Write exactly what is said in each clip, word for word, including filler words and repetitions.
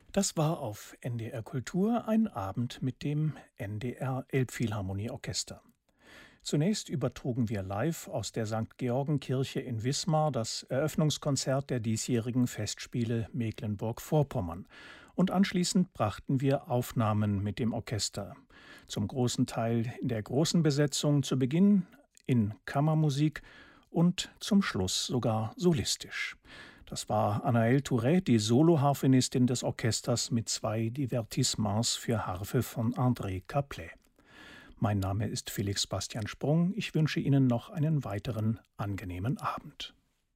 Das war auf N D R Kultur ein Abend mit dem N D R Elbphilharmonieorchester. Zunächst übertrugen wir live aus der Sankt Georgenkirche in Wismar das Eröffnungskonzert der diesjährigen Festspiele Mecklenburg-Vorpommern. Und anschließend brachten wir Aufnahmen mit dem Orchester. Zum großen Teil in der großen Besetzung, zu Beginn in Kammermusik und zum Schluss sogar solistisch. Das war Anaëlle Touré, die Soloharfenistin des Orchesters mit zwei Divertissements für Harfe von André Caplet. Mein Name ist Felix Bastian Sprung. Ich wünsche Ihnen noch einen weiteren angenehmen Abend.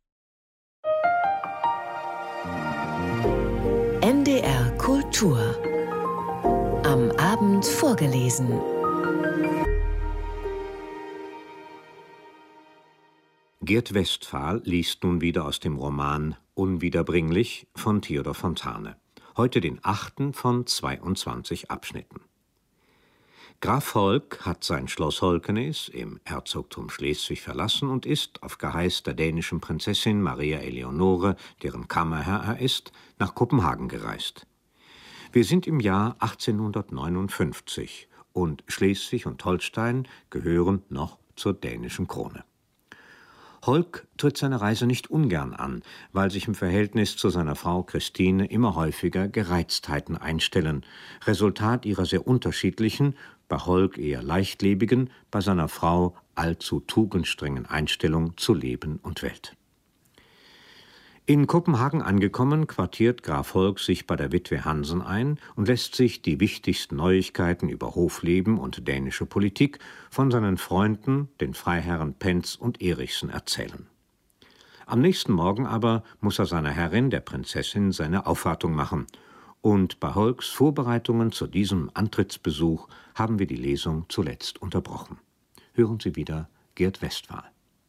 N D R Kultur. Am Abend vorgelesen. Gerd Westphal liest nun wieder aus dem Roman Unwiederbringlich von Theodor Fontane. Heute den achten von zweiundzwanzig Abschnitten. Graf Holk hat sein Schloss Holkenes im Herzogtum Schleswig verlassen und ist, auf Geheiß der dänischen Prinzessin Maria Eleonore, deren Kammerherr er ist, nach Kopenhagen gereist. Wir sind im Jahr achtzehnhundertneunundfünfzig und Schleswig und Holstein gehören noch zur dänischen Krone. Holk tritt seine Reise nicht ungern an, weil sich im Verhältnis zu seiner Frau Christine immer häufiger Gereiztheiten einstellen, Resultat ihrer sehr unterschiedlichen, bei Holk eher leichtlebigen, bei seiner Frau allzu tugendstrengen Einstellung zu Leben und Welt. In Kopenhagen angekommen, quartiert Graf Holk sich bei der Witwe Hansen ein und lässt sich die wichtigsten Neuigkeiten über Hofleben und dänische Politik von seinen Freunden, den Freiherren Pentz und Erichsen, erzählen. Am nächsten Morgen aber muss er seiner Herrin, der Prinzessin, seine Aufwartung machen. Und bei Holks Vorbereitungen zu diesem Antrittsbesuch haben wir die Lesung zuletzt unterbrochen. Hören Sie wieder Gerd Westphal.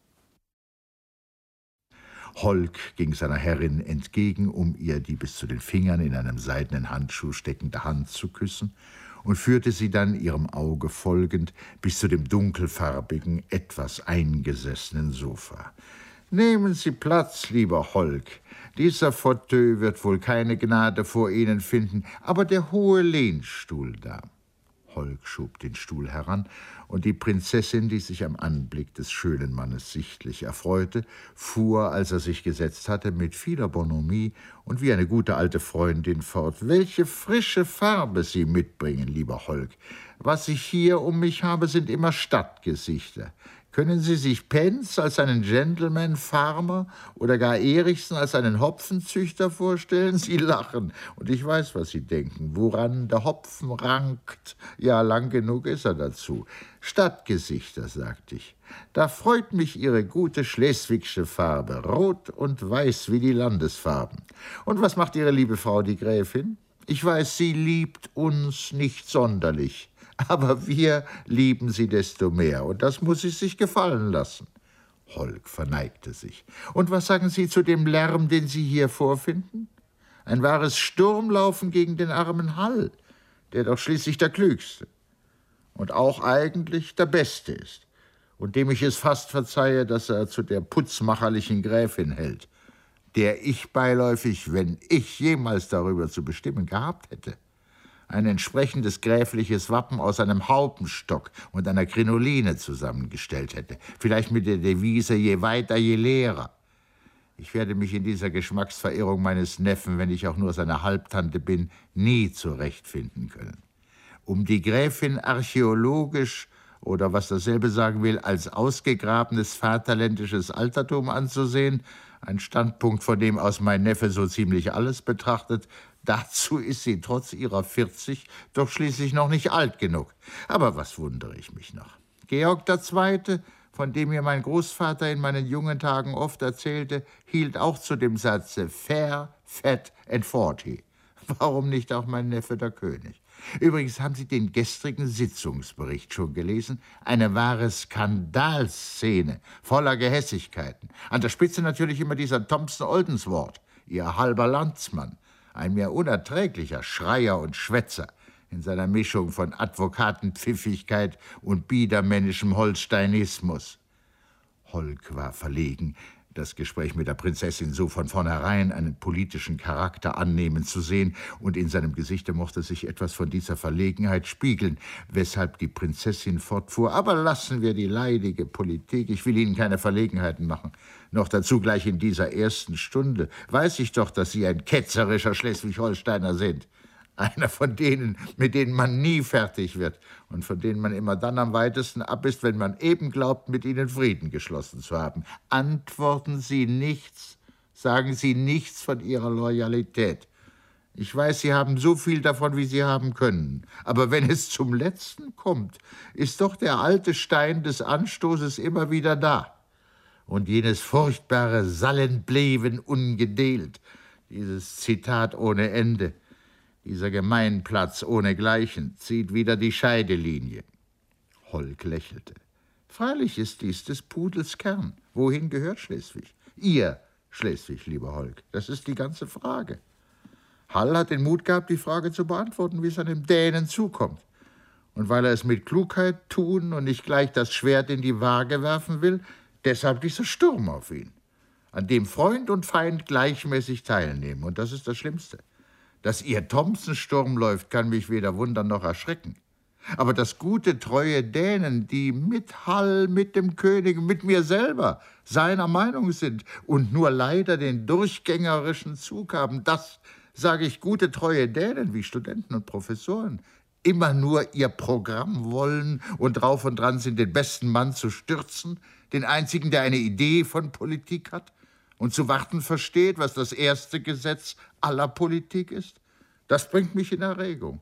Holk ging seiner Herrin entgegen, um ihr die bis zu den Fingern in einem seidenen Handschuh steckende Hand zu küssen, und führte sie dann, ihrem Auge folgend, bis zu dem dunkelfarbigen, etwas eingesessenen Sofa. »Nehmen Sie Platz, lieber Holk. Dieser Fauteuil wird wohl keine Gnade vor Ihnen finden, aber der hohe Lehnstuhl da.« Holk schob den Stuhl heran, und die Prinzessin, die sich am Anblick des schönen Mannes sichtlich erfreute, fuhr, als er sich gesetzt hatte, mit vieler Bonhomie und wie eine gute alte Freundin fort. »Welche frische Farbe Sie mitbringen, lieber Holk. Was ich hier um mich habe, sind immer Stadtgesichter. Können Sie sich Pentz als einen Gentleman-Farmer oder gar Erichsen als einen Hopfenzüchter vorstellen? Sie lachen, und ich weiß, was Sie denken. Woran der Hopfen rankt, ja, lang genug ist er dazu. Stadtgesichter, sagte ich. Da freut mich Ihre gute schleswigsche Farbe, rot und weiß wie die Landesfarben. Und was macht Ihre liebe Frau, die Gräfin? Ich weiß, sie liebt uns nicht sonderlich. Aber wir lieben sie desto mehr, und das muss sie sich gefallen lassen.« Holk verneigte sich. »Und was sagen Sie zu dem Lärm, den Sie hier vorfinden? Ein wahres Sturmlaufen gegen den armen Hall, der doch schließlich der Klügste und auch eigentlich der Beste ist, und dem ich es fast verzeihe, dass er zu der putzmacherlichen Gräfin hält, der ich beiläufig, wenn ich jemals darüber zu bestimmen gehabt hätte, ein entsprechendes gräfliches Wappen aus einem Haubenstock und einer Krinoline zusammengestellt hätte, vielleicht mit der Devise »Je weiter, je lehrer«. Ich werde mich in dieser Geschmacksverirrung meines Neffen, wenn ich auch nur seine Halbtante bin, nie zurechtfinden können. Um die Gräfin archäologisch oder was dasselbe sagen will, als ausgegrabenes vaterländisches Altertum anzusehen, ein Standpunkt, von dem aus mein Neffe so ziemlich alles betrachtet, dazu ist sie trotz ihrer vierzig doch schließlich noch nicht alt genug. Aber was wundere ich mich noch? Georg der Zweite, von dem mir mein Großvater in meinen jungen Tagen oft erzählte, hielt auch zu dem Satze fair, fat and forty. Warum nicht auch mein Neffe der König? Übrigens, haben Sie den gestrigen Sitzungsbericht schon gelesen? Eine wahre Skandalszene, voller Gehässigkeiten. An der Spitze natürlich immer dieser Thompson Oldenswort, Ihr halber Landsmann. Ein mir unerträglicher Schreier und Schwätzer in seiner Mischung von Advokatenpfiffigkeit und biedermännischem Holsteinismus. Holk war verlegen. das Gespräch mit der Prinzessin so von vornherein einen politischen Charakter annehmen zu sehen, und in seinem Gesichte mochte sich etwas von dieser Verlegenheit spiegeln, weshalb die Prinzessin fortfuhr: »Aber lassen wir die leidige Politik, ich will Ihnen keine Verlegenheiten machen. Noch dazu gleich in dieser ersten Stunde. Weiß ich doch, dass Sie ein ketzerischer Schleswig-Holsteiner sind. Einer von denen, mit denen man nie fertig wird und von denen man immer dann am weitesten ab ist, wenn man eben glaubt, mit ihnen Frieden geschlossen zu haben. Antworten Sie nichts, sagen Sie nichts von Ihrer Loyalität. Ich weiß, Sie haben so viel davon, wie Sie haben können. Aber wenn es zum Letzten kommt, ist doch der alte Stein des Anstoßes immer wieder da. Und jenes furchtbare Sallen blieben ungedeelt, dieses Zitat ohne Ende, dieser Gemeinplatz ohnegleichen, zieht wieder die Scheidelinie.« Holk lächelte. »Freilich ist dies des Pudels Kern. Wohin gehört Schleswig? Ihr Schleswig, lieber Holk. Das ist die ganze Frage.« Hall hat den Mut gehabt, die Frage zu beantworten, wie es einem Dänen zukommt. Und weil er es mit Klugheit tun und nicht gleich das Schwert in die Waage werfen will, deshalb dieser Sturm auf ihn, an dem Freund und Feind gleichmäßig teilnehmen. Und das ist das Schlimmste. Dass Ihr Thomsen-Sturm läuft, kann mich weder wundern noch erschrecken. Aber dass gute, treue Dänen, die mit Hall, mit dem König, mit mir selber seiner Meinung sind und nur leider den durchgängerischen Zug haben, das, sage ich, gute, treue Dänen wie Studenten und Professoren, immer nur ihr Programm wollen und drauf und dran sind, den besten Mann zu stürzen, den einzigen, der eine Idee von Politik hat und zu warten versteht, was das erste Gesetz aller Politik ist, das bringt mich in Erregung.«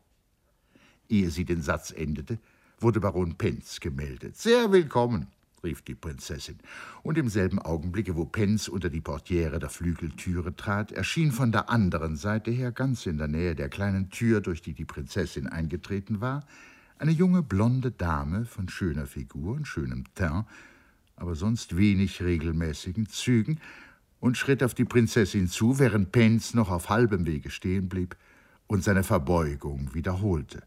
Ehe sie den Satz endete, wurde Baron Pentz gemeldet. »Sehr willkommen«, rief die Prinzessin. Und im selben Augenblicke, wo Pentz unter die Portiere der Flügeltüre trat, erschien von der anderen Seite her, ganz in der Nähe der kleinen Tür, durch die die Prinzessin eingetreten war, eine junge blonde Dame von schöner Figur und schönem Teint, aber sonst wenig regelmäßigen Zügen, und schritt auf die Prinzessin zu, während Pentz noch auf halbem Wege stehen blieb und seine Verbeugung wiederholte.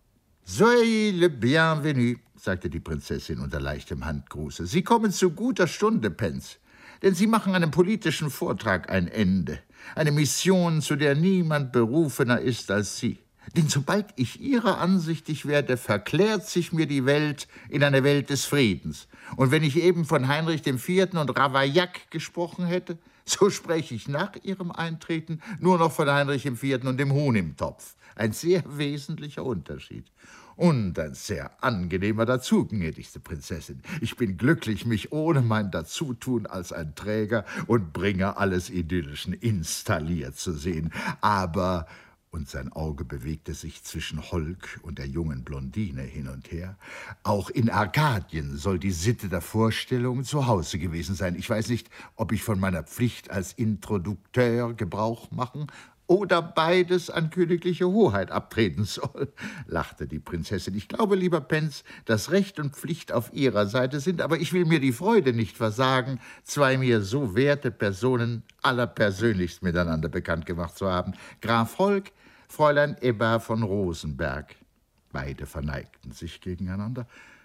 »Soyez le bienvenu«, sagte die Prinzessin unter leichtem Handgruße. »Sie kommen zu guter Stunde, Pentz, denn Sie machen einem politischen Vortrag ein Ende, eine Mission, zu der niemand berufener ist als Sie. Denn sobald ich Ihrer ansichtig werde, verklärt sich mir die Welt in eine Welt des Friedens. Und wenn ich eben von Heinrich dem Vierten und Ravaillac gesprochen hätte, so spreche ich nach Ihrem Eintreten nur noch von Heinrich dem Vierten und dem Huhn im Topf. Ein sehr wesentlicher Unterschied. Und ein sehr angenehmer dazu, gnädigste Prinzessin. Ich bin glücklich, mich ohne mein Dazutun als ein Träger und Bringer alles Idyllischen installiert zu sehen. Aber...« und sein Auge bewegte sich zwischen Holk und der jungen Blondine hin und her, »auch in Arkadien soll die Sitte der Vorstellung zu Hause gewesen sein. Ich weiß nicht, ob ich von meiner Pflicht als Introdukteur Gebrauch machen oder beides an königliche Hoheit abtreten soll«, lachte die Prinzessin. »Ich glaube, lieber Pentz, dass Recht und Pflicht auf Ihrer Seite sind, aber ich will mir die Freude nicht versagen, zwei mir so werte Personen allerpersönlichst miteinander bekannt gemacht zu haben. Graf Holk, Fräulein Ebba von Rosenberg.« Beide verneigten sich gegeneinander,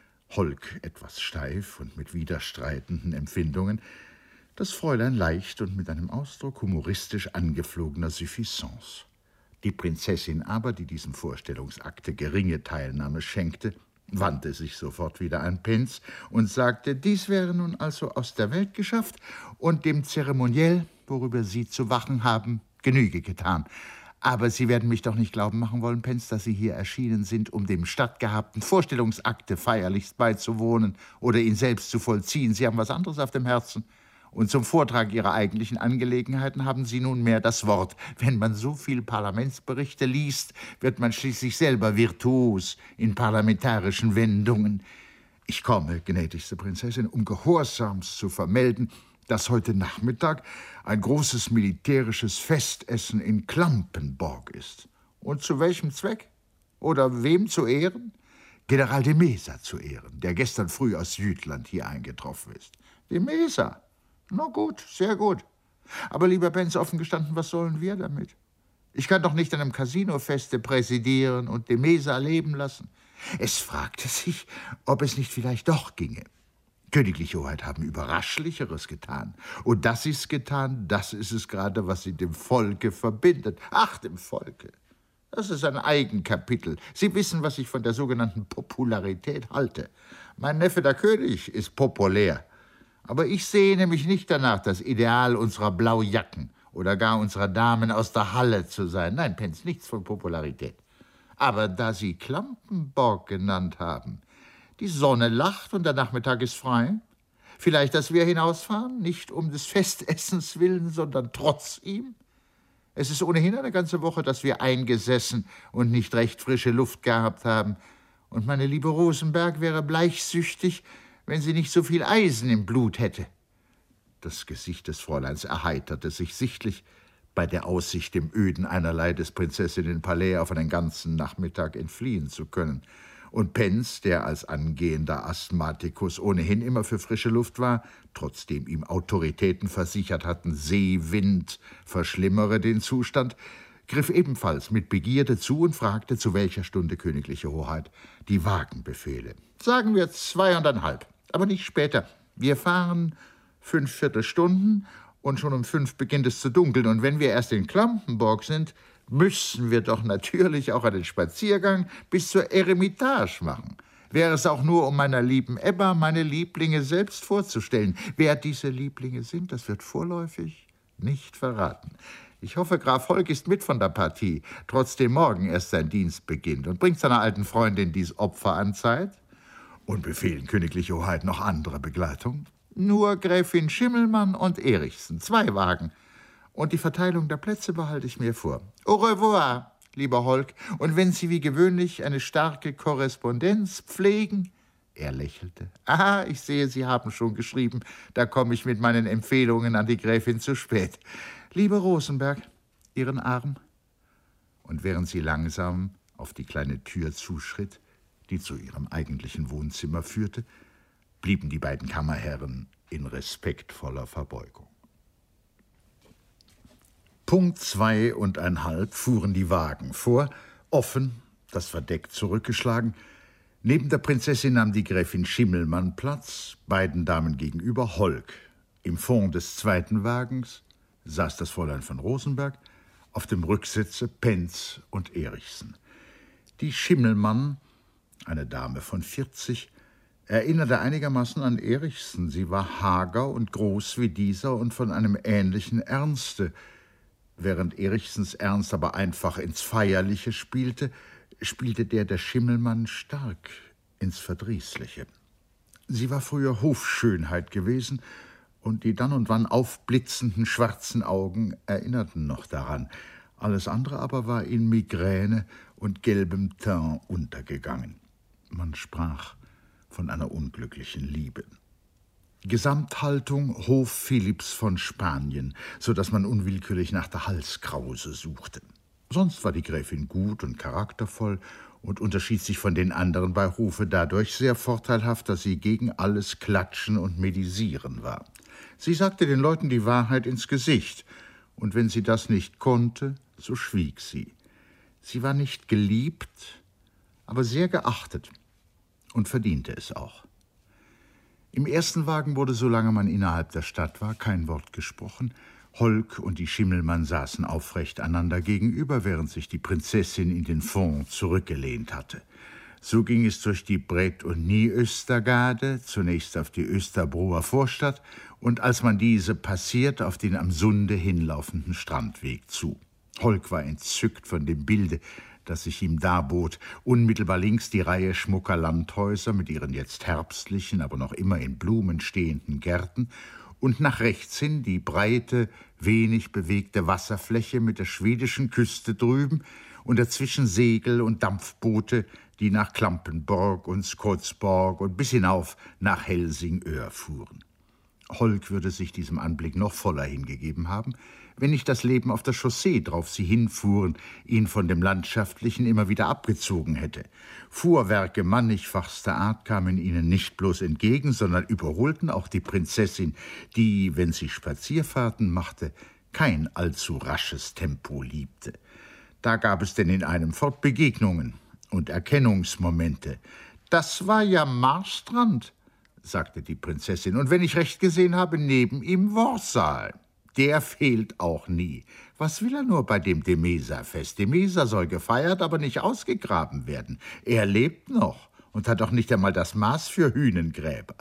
Holk etwas steif und mit widerstreitenden Empfindungen, das Fräulein leicht und mit einem Ausdruck humoristisch angeflogener Suffisance. Die Prinzessin aber, die diesem Vorstellungsakte geringe Teilnahme schenkte, wandte sich sofort wieder an Pentz und sagte, dies wäre nun also aus der Welt geschafft und dem Zeremoniell, worüber Sie zu wachen haben, Genüge getan. Aber Sie werden mich doch nicht glauben machen wollen, Pentz, dass Sie hier erschienen sind, um dem stattgehabten Vorstellungsakte feierlichst beizuwohnen oder ihn selbst zu vollziehen. Sie haben was anderes auf dem Herzen. Und zum Vortrag Ihrer eigentlichen Angelegenheiten haben Sie nunmehr das Wort. Wenn man so viel Parlamentsberichte liest, wird man schließlich selber virtuos in parlamentarischen Wendungen. Ich komme, gnädigste Prinzessin, um gehorsamst zu vermelden, dass heute Nachmittag ein großes militärisches Festessen in Klampenborg ist. Und zu welchem Zweck? Oder wem zu Ehren? General de Meza zu Ehren, der gestern früh aus Jütland hier eingetroffen ist. De Meza? Na gut, sehr gut. Aber lieber Pentz, offen gestanden, was sollen wir damit? Ich kann doch nicht an einem Casinofeste präsidieren und de Meza leben lassen. Es fragte sich, ob es nicht vielleicht doch ginge. Königliche Hoheit haben Überraschlicheres getan. Und das ist getan, das ist es gerade, was sie dem Volke verbindet. Ach, dem Volke. Das ist ein Eigenkapitel. Sie wissen, was ich von der sogenannten Popularität halte. Mein Neffe, der König, ist populär. Aber ich sehne mich nicht danach, das Ideal unserer Blaujacken oder gar unserer Damen aus der Halle zu sein. Nein, Pence, nichts von Popularität. Aber da Sie Klampenborg genannt haben, die Sonne lacht und der Nachmittag ist frei. Vielleicht, dass wir hinausfahren, nicht um des Festessens willen, sondern trotz ihm. Es ist ohnehin eine ganze Woche, dass wir eingesessen und nicht recht frische Luft gehabt haben. Und meine liebe Rosenberg wäre bleichsüchtig, wenn sie nicht so viel Eisen im Blut hätte. Das Gesicht des Fräuleins erheiterte sich sichtlich bei der Aussicht, dem öden Einerlei des Prinzessinnenpalais auf einen ganzen Nachmittag entfliehen zu können. Und Pence, der als angehender Asthmatikus ohnehin immer für frische Luft war, trotzdem ihm Autoritäten versichert hatten, Seewind verschlimmere den Zustand, griff ebenfalls mit Begierde zu und fragte, zu welcher Stunde, Königliche Hoheit, die Wagen befehle. Sagen wir zweieinhalb, aber nicht später. Wir fahren fünf Viertelstunden und schon um fünf beginnt es zu dunkeln. Und wenn wir erst in Klampenborg sind, müssen wir doch natürlich auch einen Spaziergang bis zur Eremitage machen. Wäre es auch nur, um meiner lieben Ebba meine Lieblinge selbst vorzustellen. Wer diese Lieblinge sind, das wird vorläufig nicht verraten. Ich hoffe, Graf Holk ist mit von der Partie, trotzdem morgen erst sein Dienst beginnt, und bringt seiner alten Freundin dies Opfer an Zeit. Und befehlen, Königliche Hoheit, noch andere Begleitung? Nur Gräfin Schimmelmann und Erichsen, zwei Wagen. Und die Verteilung der Plätze behalte ich mir vor. Au revoir, lieber Holk. Und wenn Sie wie gewöhnlich eine starke Korrespondenz pflegen... Er lächelte. Aha, ich sehe, Sie haben schon geschrieben. Da komme ich mit meinen Empfehlungen an die Gräfin zu spät. Liebe Rosenberg, Ihren Arm. Und während sie langsam auf die kleine Tür zuschritt, die zu ihrem eigentlichen Wohnzimmer führte, blieben die beiden Kammerherren in respektvoller Verbeugung. Punkt zwei und ein halb fuhren die Wagen vor, offen, das Verdeck zurückgeschlagen. Neben der Prinzessin nahm die Gräfin Schimmelmann Platz, beiden Damen gegenüber Holk. Im Fond des zweiten Wagens saß das Fräulein von Rosenberg, auf dem Rücksitze Pence und Erichsen. Die Schimmelmann, eine Dame von vierzig, erinnerte einigermaßen an Erichsen. Sie war hager und groß wie dieser und von einem ähnlichen Ernste. Während Erichsens Ernst aber einfach ins Feierliche spielte, spielte der der Schimmelmann stark ins Verdrießliche. Sie war früher Hofschönheit gewesen, und die dann und wann aufblitzenden schwarzen Augen erinnerten noch daran. Alles andere aber war in Migräne und gelbem Teint untergegangen. Man sprach von einer unglücklichen Liebe. Gesamthaltung Hof Philipps von Spanien, so dass man unwillkürlich nach der Halskrause suchte. Sonst war die Gräfin gut und charaktervoll und unterschied sich von den anderen bei Hofe dadurch sehr vorteilhaft, dass sie gegen alles Klatschen und Medisieren war. Sie sagte den Leuten die Wahrheit ins Gesicht, und wenn sie das nicht konnte, so schwieg sie. Sie war nicht geliebt, aber sehr geachtet und verdiente es auch. Im ersten Wagen wurde, solange man innerhalb der Stadt war, kein Wort gesprochen. Holk und die Schimmelmann saßen aufrecht einander gegenüber, während sich die Prinzessin in den Fond zurückgelehnt hatte. So ging es durch die Brett- und Niöstergade, zunächst auf die Österbroer Vorstadt und als man diese passiert, auf den am Sunde hinlaufenden Strandweg zu. Holk war entzückt von dem Bilde, das sich ihm darbot. Unmittelbar links die Reihe schmucker Landhäuser mit ihren jetzt herbstlichen, aber noch immer in Blumen stehenden Gärten und nach rechts hin die breite, wenig bewegte Wasserfläche mit der schwedischen Küste drüben und dazwischen Segel und Dampfboote, die nach Klampenborg und Skotsborg und bis hinauf nach Helsingör fuhren. Holk würde sich diesem Anblick noch voller hingegeben haben, wenn nicht das Leben auf der Chaussee, drauf sie hinfuhren, ihn von dem Landschaftlichen immer wieder abgezogen hätte. Fuhrwerke mannigfachster Art kamen ihnen nicht bloß entgegen, sondern überholten auch die Prinzessin, die, wenn sie Spazierfahrten machte, kein allzu rasches Tempo liebte. Da gab es denn in einem fort Begegnungen und Erkennungsmomente. »Das war ja Marstrand«, sagte die Prinzessin, und wenn ich recht gesehen habe, neben ihm Worsaal. Der fehlt auch nie. Was will er nur bei dem Demeser-Fest? Demeser soll gefeiert, aber nicht ausgegraben werden. Er lebt noch und hat auch nicht einmal das Maß für Hünengräber.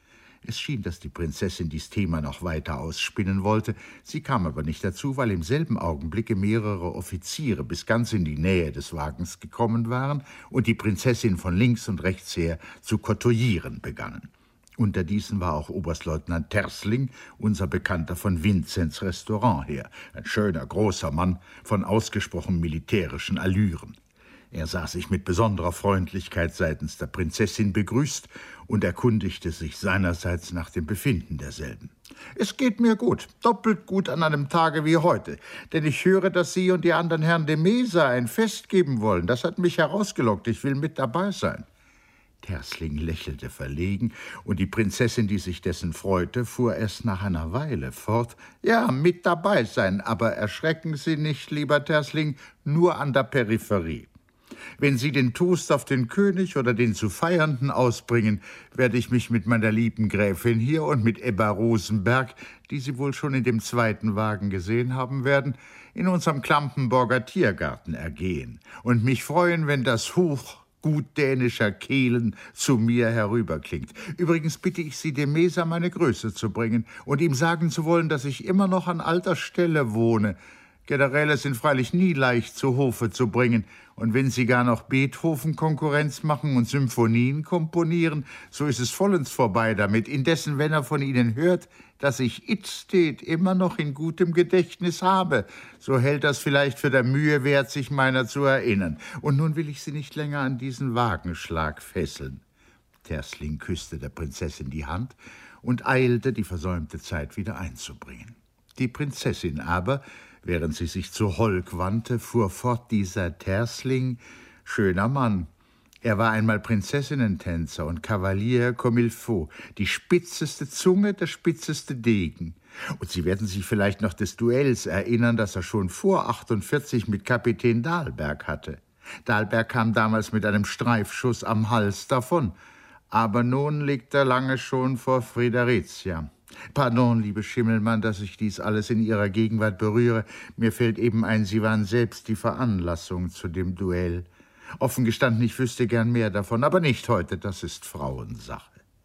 Es schien, dass die Prinzessin dies Thema noch weiter ausspinnen wollte. Sie kam aber nicht dazu, weil im selben Augenblicke mehrere Offiziere bis ganz in die Nähe des Wagens gekommen waren und die Prinzessin von links und rechts her zu kotoyieren begannen. Unter diesen war auch Oberstleutnant Tersling, unser Bekannter von Vinzens Restaurant her, ein schöner, großer Mann von ausgesprochen militärischen Allüren. Er sah sich mit besonderer Freundlichkeit seitens der Prinzessin begrüßt und erkundigte sich seinerseits nach dem Befinden derselben. »Es geht mir gut, doppelt gut an einem Tage wie heute, denn ich höre, dass Sie und die anderen Herren Demeser ein Fest geben wollen. Das hat mich herausgelockt, ich will mit dabei sein.« Tersling lächelte verlegen, und die Prinzessin, die sich dessen freute, fuhr erst nach einer Weile fort. »Ja, mit dabei sein, aber erschrecken Sie nicht, lieber Tersling, nur an der Peripherie. Wenn Sie den Toast auf den König oder den zu Feiernden ausbringen, werde ich mich mit meiner lieben Gräfin hier und mit Ebba Rosenberg, die Sie wohl schon in dem zweiten Wagen gesehen haben werden, in unserem Klampenborger Tiergarten ergehen und mich freuen, wenn das Huch gut dänischer Kehlen zu mir herüberklingt. Übrigens bitte ich Sie, dem Meser meine Größe zu bringen und ihm sagen zu wollen, dass ich immer noch an alter Stelle wohne. Generäle sind freilich nie leicht zu Hofe zu bringen, und wenn sie gar noch Beethoven Konkurrenz machen und Symphonien komponieren, so ist es vollends vorbei damit. Indessen, wenn er von ihnen hört, dass ich Idstedt immer noch in gutem Gedächtnis habe, so hält das vielleicht für der Mühe wert, sich meiner zu erinnern. Und nun will ich Sie nicht länger an diesen Wagenschlag fesseln.« Tersling küsste der Prinzessin die Hand und eilte, die versäumte Zeit wieder einzubringen. Die Prinzessin aber, während sie sich zu Holk wandte, fuhr fort: »Dieser Tersling, schöner Mann. Er war einmal Prinzessinnentänzer und Kavalier comme il faut, die spitzeste Zunge, der spitzeste Degen. Und Sie werden sich vielleicht noch des Duells erinnern, das er schon vor achtundvierzig mit Kapitän Dahlberg hatte. Dahlberg kam damals mit einem Streifschuss am Hals davon, aber nun liegt er lange schon vor Friedericia. Pardon, liebe Schimmelmann, dass ich dies alles in Ihrer Gegenwart berühre. Mir fällt eben ein, Sie waren selbst die Veranlassung zu dem Duell. Offen gestanden, ich wüsste gern mehr davon, aber nicht heute, das ist Frauensache.«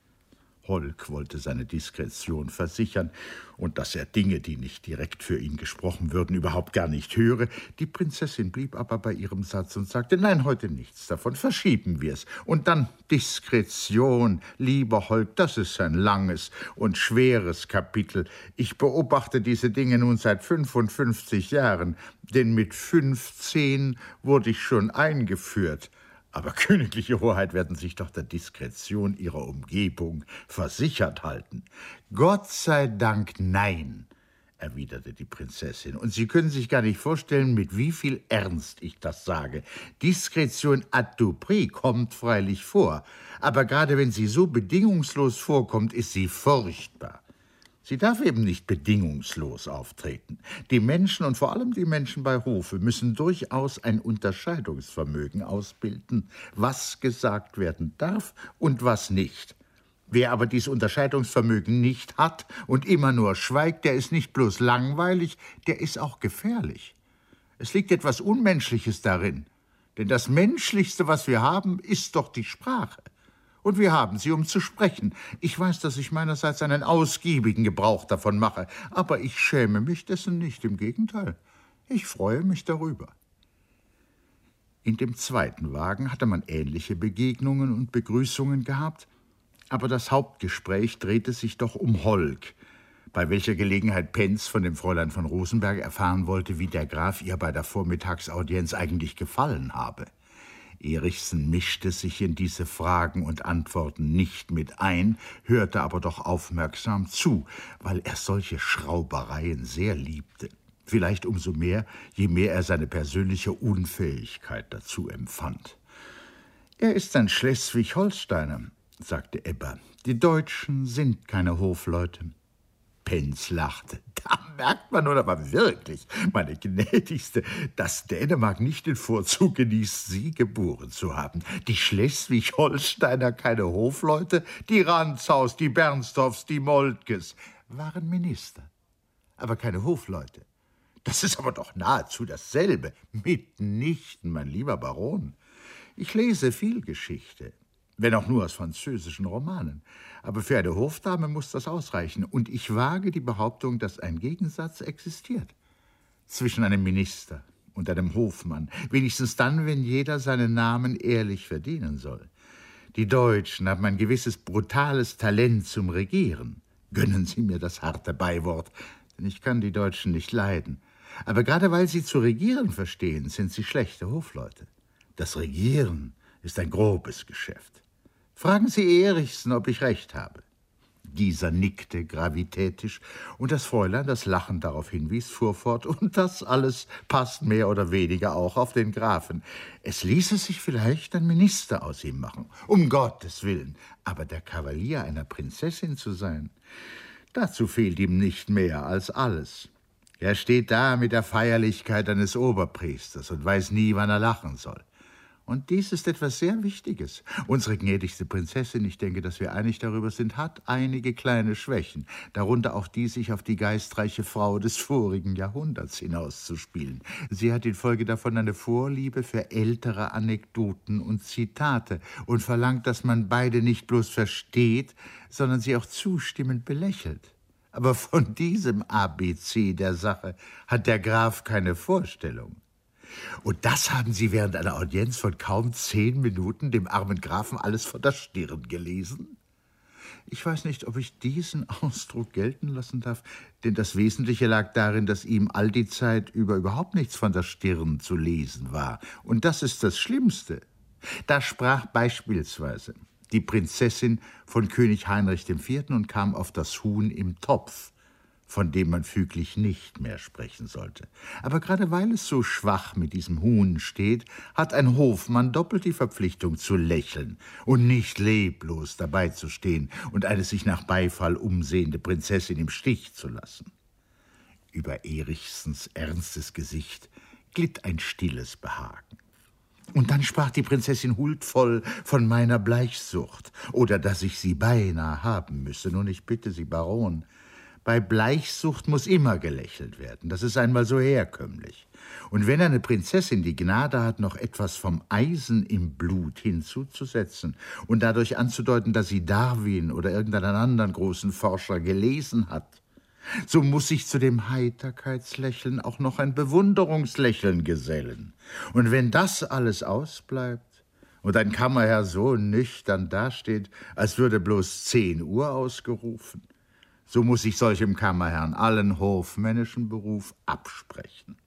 Holk wollte seine Diskretion versichern und dass er Dinge, die nicht direkt für ihn gesprochen würden, überhaupt gar nicht höre. Die Prinzessin blieb aber bei ihrem Satz und sagte: »Nein, heute nichts davon, verschieben wir's. Und dann Diskretion, lieber Holk, das ist ein langes und schweres Kapitel. Ich beobachte diese Dinge nun seit fünfundfünfzig Jahren, denn mit fünfzehn wurde ich schon eingeführt. Aber königliche Hoheit werden sich doch der Diskretion ihrer Umgebung versichert halten.« »Gott sei Dank, nein«, erwiderte die Prinzessin. »Und Sie können sich gar nicht vorstellen, mit wie viel Ernst ich das sage. Diskretion à tout prix kommt freilich vor, aber gerade wenn sie so bedingungslos vorkommt, ist sie furchtbar. Sie darf eben nicht bedingungslos auftreten. Die Menschen und vor allem die Menschen bei Hofe müssen durchaus ein Unterscheidungsvermögen ausbilden, was gesagt werden darf und was nicht. Wer aber dieses Unterscheidungsvermögen nicht hat und immer nur schweigt, der ist nicht bloß langweilig, der ist auch gefährlich. Es liegt etwas Unmenschliches darin, denn das Menschlichste, was wir haben, ist doch die Sprache. Und wir haben sie, um zu sprechen. Ich weiß, dass ich meinerseits einen ausgiebigen Gebrauch davon mache, aber ich schäme mich dessen nicht, im Gegenteil. Ich freue mich darüber.« In dem zweiten Wagen hatte man ähnliche Begegnungen und Begrüßungen gehabt, aber das Hauptgespräch drehte sich doch um Holk, bei welcher Gelegenheit Penz von dem Fräulein von Rosenberg erfahren wollte, wie der Graf ihr bei der Vormittagsaudienz eigentlich gefallen habe. Erichsen mischte sich in diese Fragen und Antworten nicht mit ein, hörte aber doch aufmerksam zu, weil er solche Schraubereien sehr liebte. Vielleicht umso mehr, je mehr er seine persönliche Unfähigkeit dazu empfand. »Er ist ein Schleswig-Holsteiner«, sagte Ebba. »Die Deutschen sind keine Hofleute.« Penz lachte. »Da merkt man nun aber wirklich, meine Gnädigste, dass Dänemark nicht den Vorzug genießt, Sie geboren zu haben. Die Schleswig-Holsteiner keine Hofleute, die Rantzaus, die Bernstorffs, die Moltkes waren Minister, aber keine Hofleute. Das ist aber doch nahezu dasselbe. Mitnichten, mein lieber Baron. Ich lese viel Geschichte, wenn auch nur aus französischen Romanen. Aber für eine Hofdame muss das ausreichen. Und ich wage die Behauptung, dass ein Gegensatz existiert zwischen einem Minister und einem Hofmann. Wenigstens dann, wenn jeder seinen Namen ehrlich verdienen soll. Die Deutschen haben ein gewisses brutales Talent zum Regieren. Gönnen Sie mir das harte Beiwort, denn ich kann die Deutschen nicht leiden. Aber gerade weil sie zu regieren verstehen, sind sie schlechte Hofleute. Das Regieren ist ein grobes Geschäft. Fragen Sie Erichsen, ob ich recht habe. Dieser nickte gravitätisch, und das Fräulein, das lachend darauf hinwies, fuhr fort, und das alles passt mehr oder weniger auch auf den Grafen. Es ließe sich vielleicht ein Minister aus ihm machen, um Gottes Willen, aber der Kavalier einer Prinzessin zu sein, dazu fehlt ihm nicht mehr als alles. Er steht da mit der Feierlichkeit eines Oberpriesters und weiß nie, wann er lachen soll. Und dies ist etwas sehr Wichtiges. Unsere gnädigste Prinzessin, ich denke, dass wir einig darüber sind, hat einige kleine Schwächen, darunter auch die, sich auf die geistreiche Frau des vorigen Jahrhunderts hinauszuspielen. Sie hat infolge davon eine Vorliebe für ältere Anekdoten und Zitate und verlangt, dass man beide nicht bloß versteht, sondern sie auch zustimmend belächelt. Aber von diesem A B C der Sache hat der Graf keine Vorstellung. Und das haben Sie während einer Audienz von kaum zehn Minuten dem armen Grafen alles von der Stirn gelesen? Ich weiß nicht, ob ich diesen Ausdruck gelten lassen darf, denn das Wesentliche lag darin, dass ihm all die Zeit über überhaupt nichts von der Stirn zu lesen war. Und das ist das Schlimmste. Da sprach beispielsweise die Prinzessin von König Heinrich dem Vierten und kam auf das Huhn im Topf, von dem man füglich nicht mehr sprechen sollte. Aber gerade weil es so schwach mit diesem Huhn steht, hat ein Hofmann doppelt die Verpflichtung zu lächeln und nicht leblos dabei zu stehen und eine sich nach Beifall umsehende Prinzessin im Stich zu lassen. Über Erichsens ernstes Gesicht glitt ein stilles Behagen. Und dann sprach die Prinzessin huldvoll von meiner Bleichsucht oder dass ich sie beinahe haben müsse. Nun, ich bitte Sie, Baron, bei Bleichsucht muss immer gelächelt werden. Das ist einmal so herkömmlich. Und wenn eine Prinzessin die Gnade hat, noch etwas vom Eisen im Blut hinzuzusetzen und dadurch anzudeuten, dass sie Darwin oder irgendeinen anderen großen Forscher gelesen hat, so muss sich zu dem Heiterkeitslächeln auch noch ein Bewunderungslächeln gesellen. Und wenn das alles ausbleibt und ein Kammerherr so nüchtern dasteht, als würde bloß zehn Uhr ausgerufen, so muss sich solchem Kammerherrn allen hofmännischen Beruf absprechen.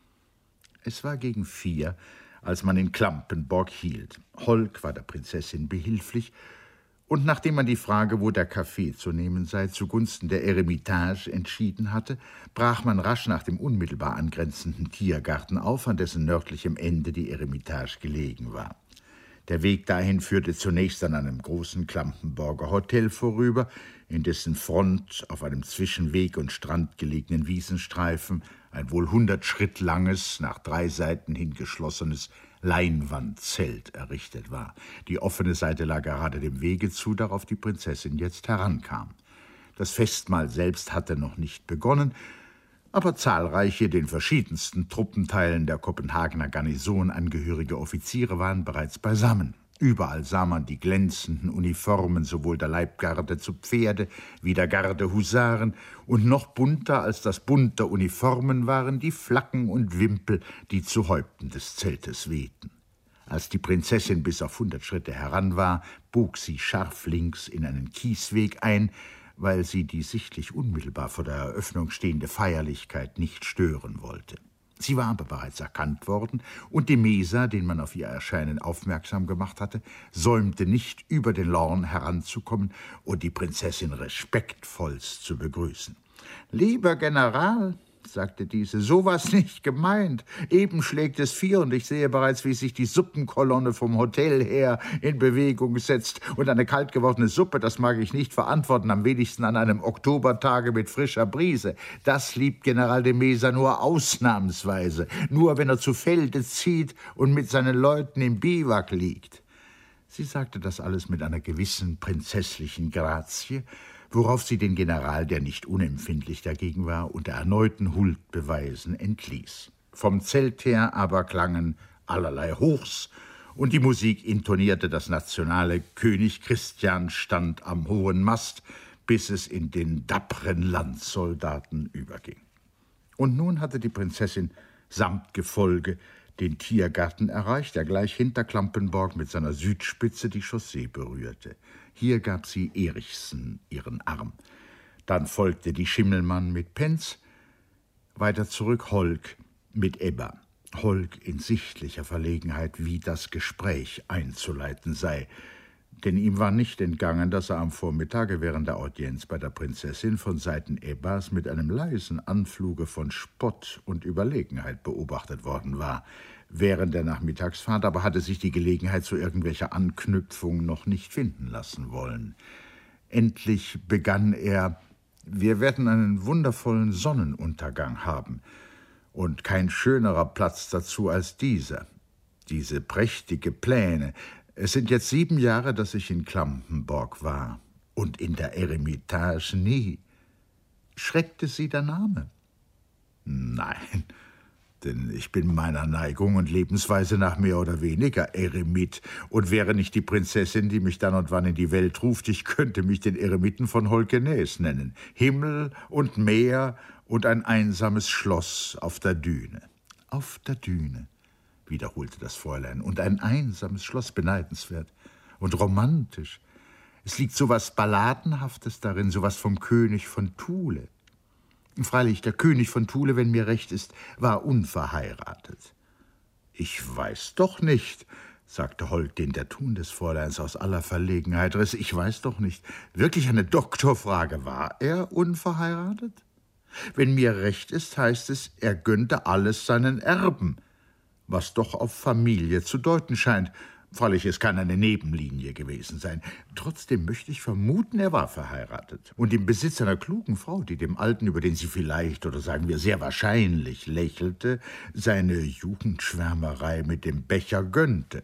Es war gegen vier, als man in Klampenborg hielt. Holk war der Prinzessin behilflich, und nachdem man die Frage, wo der Kaffee zu nehmen sei, zugunsten der Eremitage entschieden hatte, brach man rasch nach dem unmittelbar angrenzenden Tiergarten auf, an dessen nördlichem Ende die Eremitage gelegen war. Der Weg dahin führte zunächst an einem großen Klampenborger Hotel vorüber, in dessen Front auf einem zwischen Weg und Strand gelegenen Wiesenstreifen ein wohl hundert Schritt langes, nach drei Seiten hin geschlossenes Leinwandzelt errichtet war. Die offene Seite lag gerade dem Wege zu, darauf die Prinzessin jetzt herankam. Das Festmahl selbst hatte noch nicht begonnen, aber zahlreiche den verschiedensten Truppenteilen der Kopenhagener Garnison angehörige Offiziere waren bereits beisammen. Überall sah man die glänzenden Uniformen sowohl der Leibgarde zu Pferde wie der Garde-Husaren, und noch bunter als das Bunt der Uniformen waren die Flaggen und Wimpel, die zu Häupten des Zeltes wehten. Als die Prinzessin bis auf hundert Schritte heran war, bog sie scharf links in einen Kiesweg ein, weil sie die sichtlich unmittelbar vor der Eröffnung stehende Feierlichkeit nicht stören wollte. Sie war aber bereits erkannt worden, und de Mesa, den man auf ihr Erscheinen aufmerksam gemacht hatte, säumte nicht, über den Lorn heranzukommen und die Prinzessin respektvollst zu begrüßen. »Lieber General«, sagte diese, sowas nicht gemeint. Eben schlägt es vier und ich sehe bereits, wie sich die Suppenkolonne vom Hotel her in Bewegung setzt. Und eine kalt gewordene Suppe, das mag ich nicht verantworten, am wenigsten an einem Oktobertage mit frischer Brise. Das liebt General de Meza nur ausnahmsweise, nur wenn er zu Felde zieht und mit seinen Leuten im Biwak liegt. Sie sagte das alles mit einer gewissen prinzesslichen Grazie, worauf sie den General, der nicht unempfindlich dagegen war, unter erneuten Huldbeweisen entließ. Vom Zelt her aber klangen allerlei Hochs, und die Musik intonierte das nationale König Christian stand am hohen Mast, bis es in den dappren Landsoldaten überging. Und nun hatte die Prinzessin samt Gefolge den Tiergarten erreicht, der gleich hinter Klampenborg mit seiner Südspitze die Chaussee berührte. Hier gab sie Erichsen ihren Arm. Dann folgte die Schimmelmann mit Penz, weiter zurück Holk mit Ebba. Holk in sichtlicher Verlegenheit, wie das Gespräch einzuleiten sei. Denn ihm war nicht entgangen, dass er am Vormittage während der Audienz bei der Prinzessin von Seiten Ebbas mit einem leisen Anfluge von Spott und Überlegenheit beobachtet worden war. Während der Nachmittagsfahrt aber hatte sich die Gelegenheit zu irgendwelcher Anknüpfung noch nicht finden lassen wollen. Endlich begann er: Wir werden einen wundervollen Sonnenuntergang haben. Und kein schönerer Platz dazu als dieser. Diese prächtige Pläne. Es sind jetzt sieben Jahre, dass ich in Klampenborg war. Und in der Eremitage nie. Schreckte Sie der Name? Nein, denn ich bin meiner Neigung und Lebensweise nach mehr oder weniger Eremit. Und wäre nicht die Prinzessin, die mich dann und wann in die Welt ruft, ich könnte mich den Eremiten von Holkenes nennen. Himmel und Meer und ein einsames Schloss auf der Düne. Auf der Düne, wiederholte das Fräulein, und ein einsames Schloss, beneidenswert und romantisch. Es liegt so was Balladenhaftes darin, so was vom König von Thule. Freilich, der König von Thule, wenn mir recht ist, war unverheiratet. Ich weiß doch nicht, sagte Holk, den der Tun des Fräuleins aus aller Verlegenheit riss. Ich weiß doch nicht. Wirklich eine Doktorfrage. War er unverheiratet? Wenn mir recht ist, heißt es, er gönnte alles seinen Erben, was doch auf Familie zu deuten scheint. Freilich, es kann eine Nebenlinie gewesen sein. Trotzdem möchte ich vermuten, er war verheiratet und im Besitz einer klugen Frau, die dem Alten, über den sie vielleicht oder sagen wir sehr wahrscheinlich lächelte, seine Jugendschwärmerei mit dem Becher gönnte.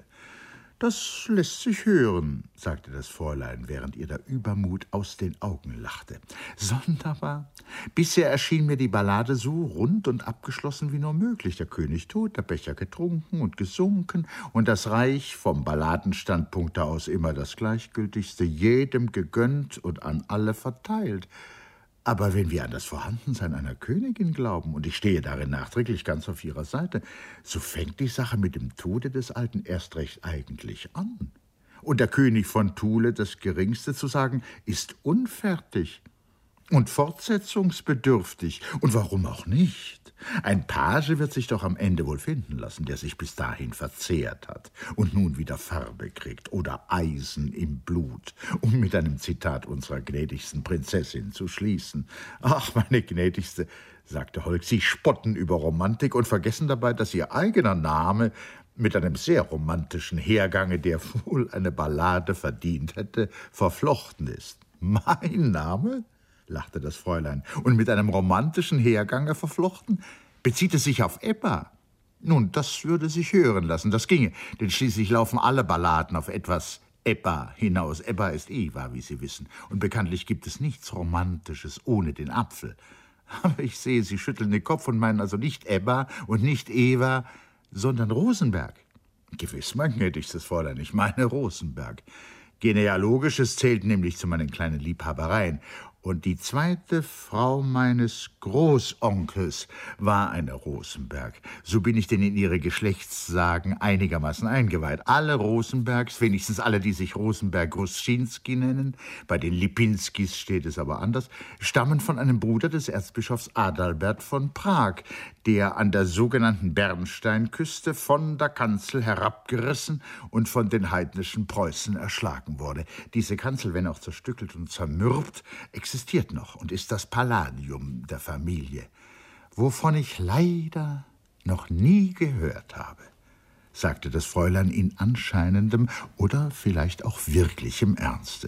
Das lässt sich hören, sagte das Fräulein, während ihr der Übermut aus den Augen lachte. Sonderbar. Bisher erschien mir die Ballade so rund und abgeschlossen wie nur möglich. Der König tot, der Becher getrunken und gesunken und das Reich vom Balladenstandpunkte aus immer das Gleichgültigste, jedem gegönnt und an alle verteilt. Aber wenn wir an das Vorhandensein einer Königin glauben, und ich stehe darin nachträglich ganz auf ihrer Seite, so fängt die Sache mit dem Tode des Alten erst recht eigentlich an. Und der König von Thule, das Geringste zu sagen, ist unfertig und fortsetzungsbedürftig. Und warum auch nicht? Ein Page wird sich doch am Ende wohl finden lassen, der sich bis dahin verzehrt hat und nun wieder Farbe kriegt oder Eisen im Blut, um mit einem Zitat unserer gnädigsten Prinzessin zu schließen. Ach, meine gnädigste, sagte Holk, Sie spotten über Romantik und vergessen dabei, dass Ihr eigener Name mit einem sehr romantischen Hergange, der wohl eine Ballade verdient hätte, verflochten ist. Mein Name? Lachte das Fräulein. Und mit einem romantischen Hergange verflochten? Bezieht es sich auf Ebba? Nun, das würde sich hören lassen, das ginge, denn schließlich laufen alle Balladen auf etwas Ebba hinaus. Ebba ist Eva, wie Sie wissen, und bekanntlich gibt es nichts Romantisches ohne den Apfel. Aber ich sehe, Sie schütteln den Kopf und meinen also nicht Ebba und nicht Eva, sondern Rosenberg. Gewiss, mein gnädigstes Fräulein, ich meine Rosenberg. Genealogisches zählt nämlich zu meinen kleinen Liebhabereien. Und die zweite Frau meines Großonkels war eine Rosenberg. So bin ich denn in ihre Geschlechtssagen einigermaßen eingeweiht. Alle Rosenbergs, wenigstens alle, die sich Rosenberg-Gruszynski nennen, bei den Lipinskis steht es aber anders, stammen von einem Bruder des Erzbischofs Adalbert von Prag, der an der sogenannten Bernsteinküste von der Kanzel herabgerissen und von den heidnischen Preußen erschlagen wurde. Diese Kanzel, wenn auch zerstückelt und zermürbt, existiert noch und ist das Palladium der Familie. wovon ich leider noch nie gehört habe, sagte das Fräulein in anscheinendem oder vielleicht auch wirklichem Ernste.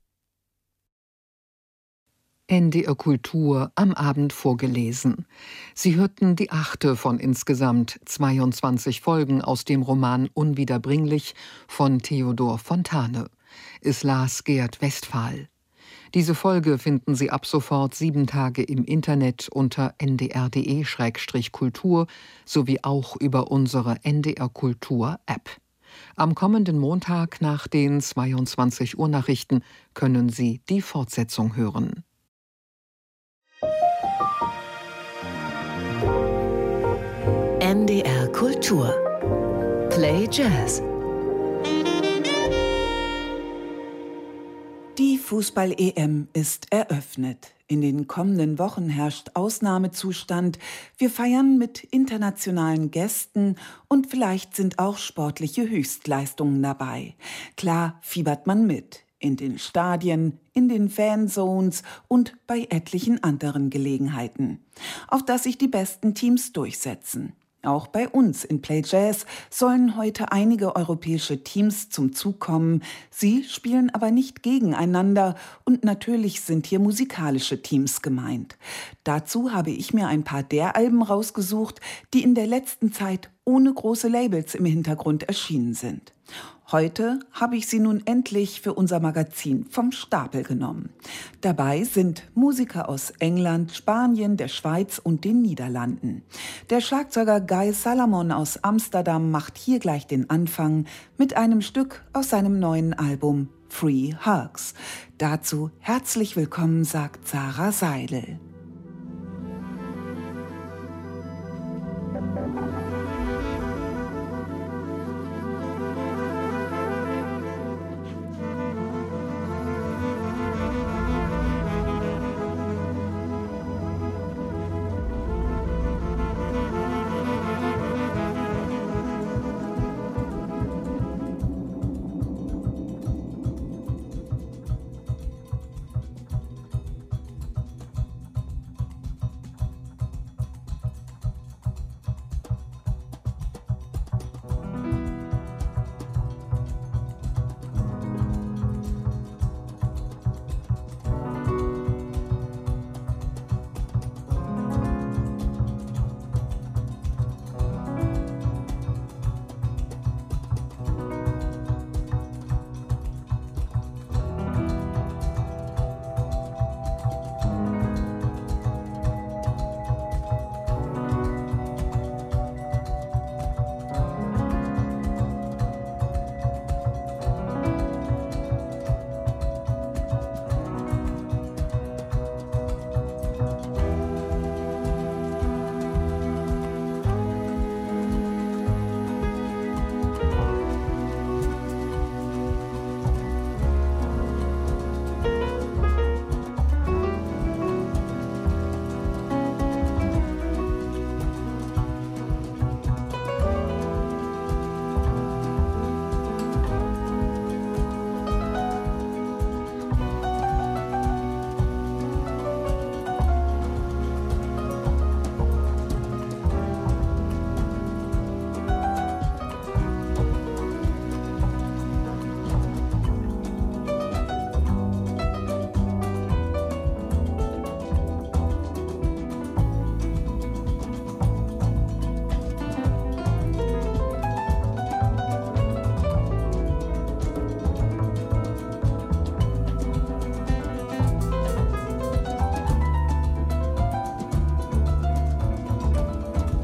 N D R Kultur am Abend vorgelesen. Sie hörten die achte von insgesamt zweiundzwanzig Folgen aus dem Roman Unwiederbringlich von Theodor Fontane. Es las Gerd Westphal. Diese Folge finden Sie ab sofort sieben Tage im Internet unter n d r punkt d e Schrägstrich kultur sowie auch über unsere N D R Kultur App. Am kommenden Montag nach den zweiundzwanzig Uhr Nachrichten können Sie die Fortsetzung hören. N D R Kultur. Play Jazz. Die Fußball-E M ist eröffnet. In den kommenden Wochen herrscht Ausnahmezustand. Wir feiern mit internationalen Gästen und vielleicht sind auch sportliche Höchstleistungen dabei. Klar fiebert man mit. In den Stadien, in den Fanzones und bei etlichen anderen Gelegenheiten. Auf dass sich die besten Teams durchsetzen. Auch bei uns in Play Jazz sollen heute einige europäische Teams zum Zug kommen. Sie spielen aber nicht gegeneinander und natürlich sind hier musikalische Teams gemeint. Dazu habe ich mir ein paar der Alben rausgesucht, die in der letzten Zeit ohne große Labels im Hintergrund erschienen sind. Heute habe ich sie nun endlich für unser Magazin vom Stapel genommen. Dabei sind Musiker aus England, Spanien, der Schweiz und den Niederlanden. Der Schlagzeuger Guy Salamon aus Amsterdam macht hier gleich den Anfang mit einem Stück aus seinem neuen Album Free Hugs. Dazu herzlich willkommen, sagt Sarah Seidel.